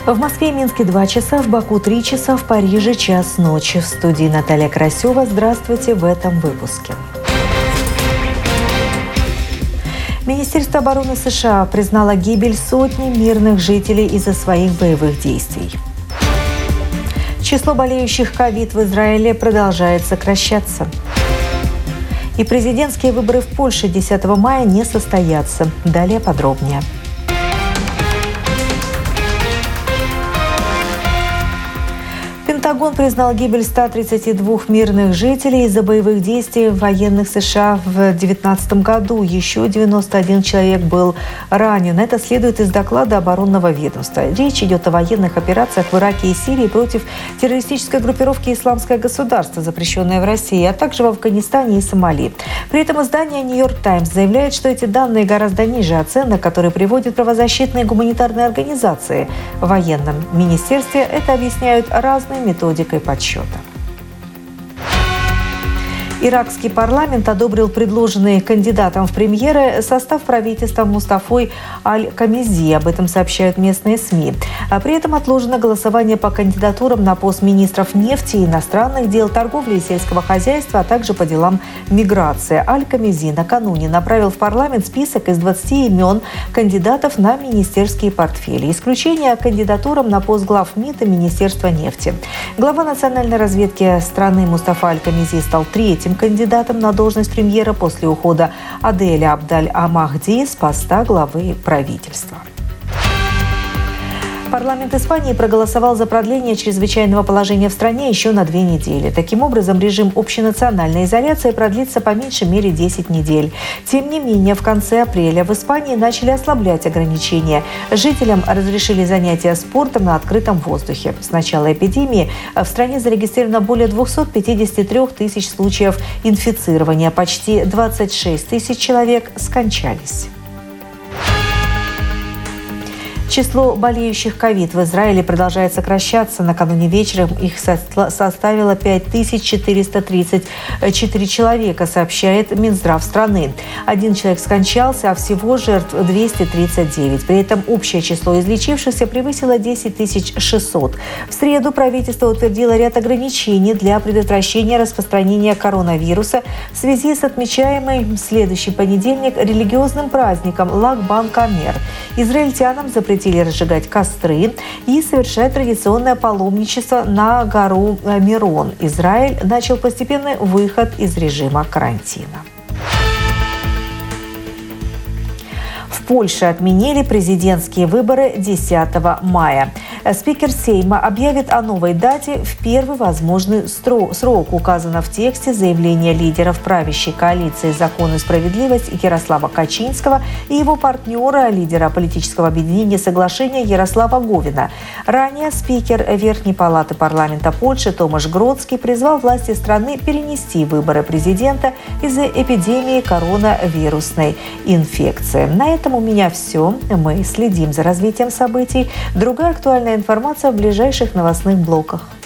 В Москве и Минске 2 часа, в Баку 3 часа, в Париже час ночи. В студии Наталья Красева. Здравствуйте в этом выпуске. Министерство обороны США признало гибель сотни мирных жителей из-за своих боевых действий. Число болеющих ковид в Израиле продолжает сокращаться. И президентские выборы в Польше 10 мая не состоятся. Далее подробнее. Пентагон признал гибель 132 мирных жителей из-за боевых действий военных США в 2019 году. Еще 91 человек был ранен. Это следует из доклада оборонного ведомства. Речь идет о военных операциях в Ираке и Сирии против террористической группировки «Исламское государство», запрещенное в России, а также в Афганистане и Сомали. При этом издание «Нью-Йорк Таймс» заявляет, что эти данные гораздо ниже оценок, которые приводят правозащитные и гуманитарные организации. В военном министерстве это объясняют разными методикой подсчета. Иракский парламент одобрил предложенный кандидатом в премьеры состав правительства Мустафой Аль-Камизи. Об этом сообщают местные СМИ. А при этом отложено голосование по кандидатурам на пост министров нефти, иностранных дел, торговли и сельского хозяйства, а также по делам миграции. Аль-Камизи накануне направил в парламент список из 20 имен кандидатов на министерские портфели. Исключение кандидатурам на пост глав МИД и Министерства нефти. Глава национальной разведки страны Мустафа Аль-Камизи стал третьим кандидатом на должность премьера после ухода Аделя Абдаль-Махди с поста главы правительства. Парламент Испании проголосовал за продление чрезвычайного положения в стране еще на 2 недели. Таким образом, режим общенациональной изоляции продлится по меньшей мере 10 недель. Тем не менее, в конце апреля в Испании начали ослаблять ограничения. Жителям разрешили занятия спортом на открытом воздухе. С начала эпидемии в стране зарегистрировано более 253 тысяч случаев инфицирования. Почти 26 тысяч человек скончались. Число болеющих ковид в Израиле продолжает сокращаться. Накануне вечером их составило 5434 человека, сообщает Минздрав страны. 1 человек скончался, а всего жертв 239. При этом общее число излечившихся превысило 10 600. В среду правительство утвердило ряд ограничений для предотвращения распространения коронавируса в связи с отмечаемым в следующий понедельник религиозным праздником Lag-Ban-Камер. Израильтянам запретили разжигать костры и совершать традиционное паломничество на гору Мирон. Израиль начал постепенный выход из режима карантина. В Польше отменили президентские выборы 10 мая. Спикер Сейма объявит о новой дате в первый возможный срок, указано в тексте заявления лидеров правящей коалиции «Закон и справедливость» Ярослава Качинского и его партнера, лидера политического объединения «Соглашение» Ярослава Говина. Ранее спикер Верхней палаты парламента Польши Томаш Гродский призвал власти страны перенести выборы президента из-за эпидемии коронавирусной инфекции. На этом у меня все. Мы следим за развитием событий. Другая актуальная информация в ближайших новостных блоках.